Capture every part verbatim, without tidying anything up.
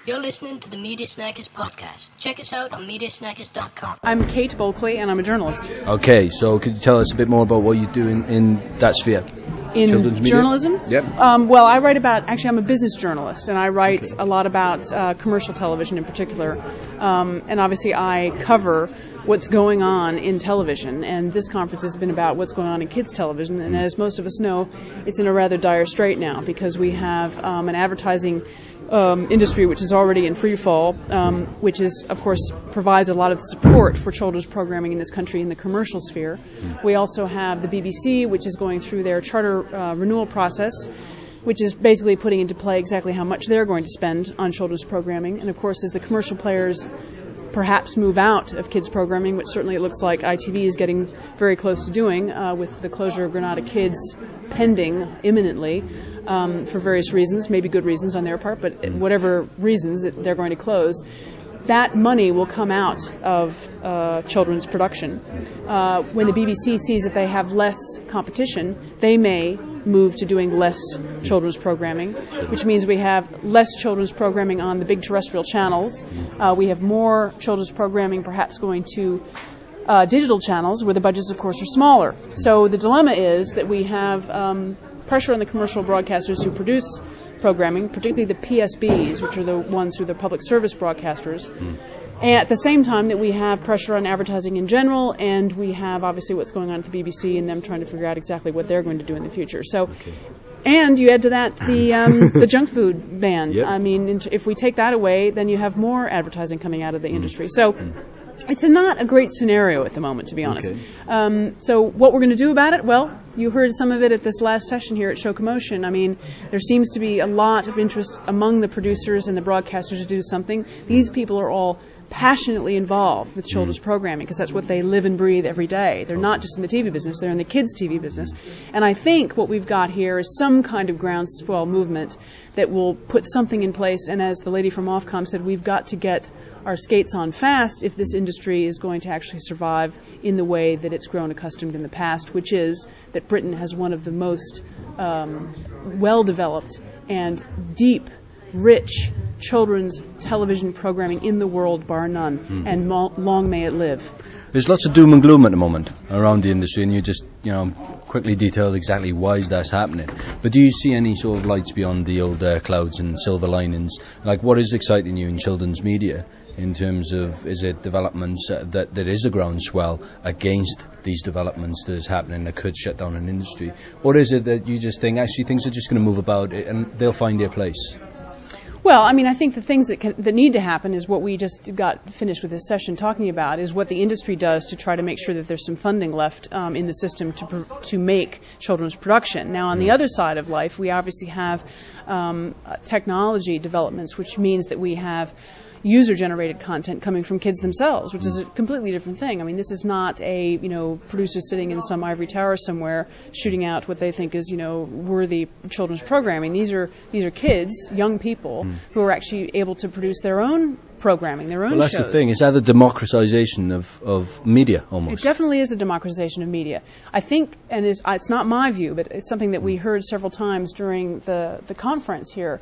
You're listening to the Media Snackers podcast. Check us out on media snackers dot com. I'm Kate Bulkley, and I'm a journalist. Okay, so could you tell us a bit more about what you do in, in that sphere? In Children's media? Journalism? Yep. Um, well, I write about, actually I'm a business journalist, and I write okay. a lot about uh, commercial television in particular. Um, and obviously I cover what's going on in television, and this conference has been about what's going on in kids television. And as most of us know, it's in a rather dire strait now, because we have um, an advertising Um, industry which is already in free fall, um, which is, of course, provides a lot of support for children's programming in this country in the commercial sphere. We also have the B B C, which is going through their charter uh, renewal process, which is basically putting into play exactly how much they're going to spend on children's programming. And, of course, as the commercial players perhaps move out of kids programming, which certainly it looks like I T V is getting very close to doing, uh, with the closure of Granada Kids pending imminently um, for various reasons, maybe good reasons on their part, but whatever reasons they're going to close, that money will come out of uh, children's production. Uh, when the B B C sees that they have less competition, they may move to doing less children's programming, which means we have less children's programming on the big terrestrial channels. Uh, we have more children's programming perhaps going to uh, digital channels, where the budgets, of course, are smaller. So the dilemma is that we have um, pressure on the commercial broadcasters who produce programming, particularly the P S Bs, which are the ones who are the public service broadcasters. Mm. And at the same time that we have pressure on advertising in general, and we have obviously what's going on at the B B C and them trying to figure out exactly what they're going to do in the future. So, okay. And you add to that the um, the junk food ban. Yep. I mean, if we take that away, then you have more advertising coming out of the mm. industry. So. Mm. It's a not a great scenario at the moment, to be honest. Okay. Um, so what we're going to do about it? Well, you heard some of it at this last session here at Show Commotion. I mean, there seems to be a lot of interest among the producers and the broadcasters to do something. These people are all passionately involved with children's mm. programming, because that's what they live and breathe every day. They're not just in the T V business, they're in the kids' T V business. And I think what we've got here is some kind of groundswell movement that will put something in place. And as the lady from Ofcom said, we've got to get our skates on fast if this industry is going to actually survive in the way that it's grown accustomed in the past, which is that Britain has one of the most um, well-developed and deep, rich children's television programming in the world, bar none, mm. and mo- long may it live. There's lots of doom and gloom at the moment around the industry, and you just, you know, quickly detailed exactly why that's happening. But do you see any sort of lights beyond the old uh, clouds and silver linings? Like, what is exciting you in children's media in terms of, is it developments uh, that there is a groundswell against these developments that is happening that could shut down an industry? Or is it that you just think, actually, things are just going to move about it and they'll find their place? Well, I mean, I think the things that can, that need to happen is what we just got finished with this session talking about, is what the industry does to try to make sure that there's some funding left um, in the system to to make children's production. Now, on the other side of life, we obviously have um, technology developments, which means that we have user-generated content coming from kids themselves, which is a completely different thing. I mean, this is not a, you know, producer sitting in some ivory tower somewhere shooting out what they think is, you know, worthy children's programming. These are these are kids, young people, mm. who are actually able to produce their own programming, their own shows. Well, that's shows. the thing. Is that the democratization of, of media, almost? It definitely is the democratization of media. I think, and it's, it's not my view, but it's something that we heard several times during the, the conference here.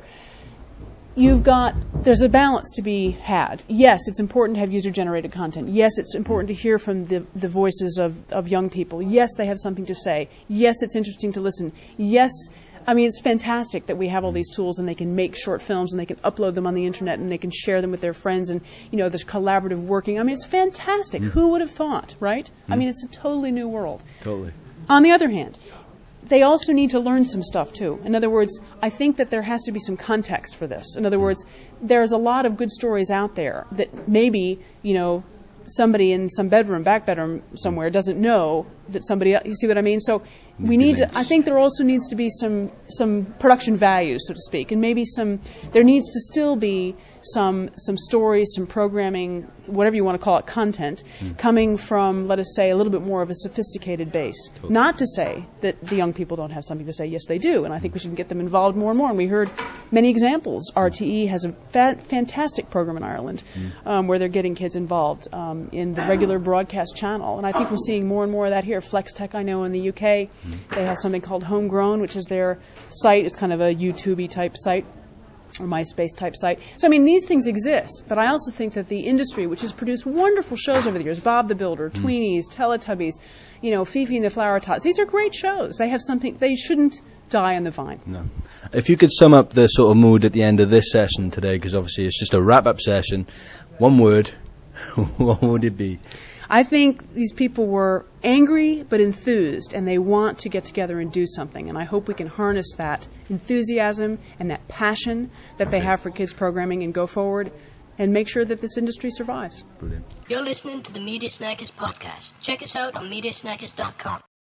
You've got, there's a balance to be had. Yes, it's important to have user-generated content. Yes, it's important to hear from the, the voices of, of young people. Yes, they have something to say. Yes, it's interesting to listen. Yes, I mean, it's fantastic that we have all these tools and they can make short films and they can upload them on the internet and they can share them with their friends, and, you know, there's collaborative working. I mean, it's fantastic. Mm. Who would have thought, right? Mm. I mean, it's a totally new world. Totally. On the other hand, they also need to learn some stuff, too. In other words, I think that there has to be some context for this. In other words, there's a lot of good stories out there that maybe, you know, somebody in some bedroom, back bedroom somewhere doesn't know that somebody else, you see what I mean? So we need to, I think there also needs to be some some production value, so to speak, and maybe some, there needs to still be some some stories, some programming, whatever you want to call it, content, mm. coming from, let us say, a little bit more of a sophisticated base. Totally. Not to say that the young people don't have something to say. Yes, they do, and I think we should get them involved more and more. And we heard many examples. R T E has a fa- fantastic program in Ireland mm. um, where they're getting kids involved um, in the regular broadcast channel, and I think we're seeing more and more of that here. Flex Tech, I know, in the U K, mm. they have something called Homegrown, which is their site. It's kind of a YouTube-y type site. or MySpace type site. So, I mean, these things exist, but I also think that the industry, which has produced wonderful shows over the years, Bob the Builder, mm. Tweenies, Teletubbies, you know, Fifi and the Flower Tots, these are great shows. They have something, they shouldn't die on the vine. No. If you could sum up the sort of mood at the end of this session today, because obviously it's just a wrap-up session, one word, what would it be? I think these people were angry but enthused, and they want to get together and do something. And I hope we can harness that enthusiasm and that passion that they have for kids programming and go forward and make sure that this industry survives. Brilliant. You're listening to the Media Snackers podcast. Check us out on media snackers dot com.